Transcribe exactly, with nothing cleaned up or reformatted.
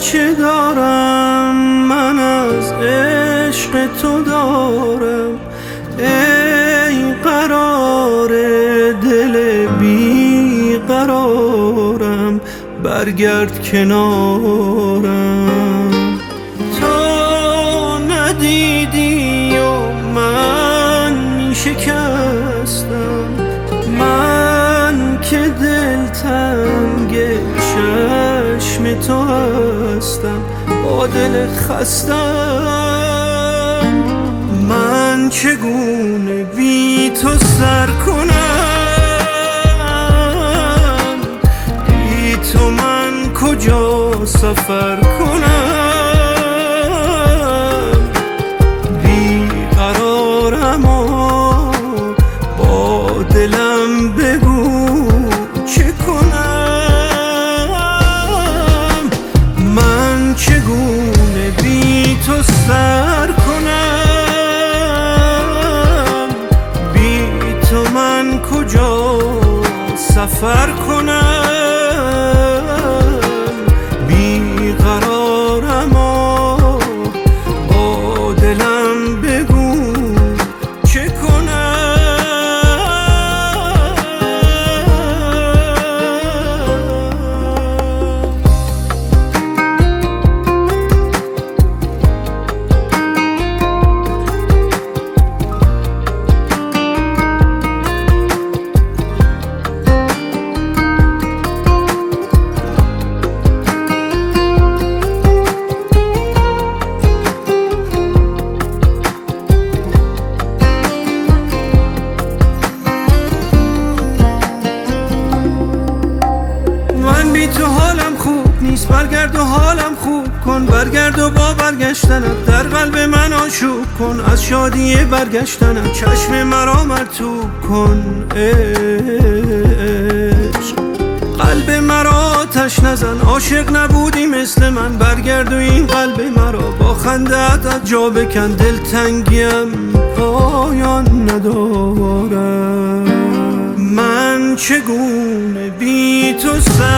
چه دارم من از عشق تو دارم، ای قرار دل بی قرارم، برگرد کنارم. تو ندیدی و من می شکستم، من که دلتنگ چشم تو هستم، با دل خستم. من چگونه بی تو سر کنم، بی تو من کجا سفر کنم. بی قرارم و با دلم بگو چه کنم. من چگونه بی تو سر کنم، بی تو من کجا سفر کنم. بی قرارم و با دلم بگو چه کنم. بی تو حالم خوب نیست، برگرد و حالم خوب کن. برگرد و با برگشتنت در قلب من آشوب کن. از شادی برگشتنت چشم مرا مرطوب کن. عشق قلب مرا آتش نزن، عاشق نبودی مثل من. برگرد و این قلب مرا با خنده‌ات از جا بکن. دلتنگیم پایان ندارم، من چگونه بی تو سر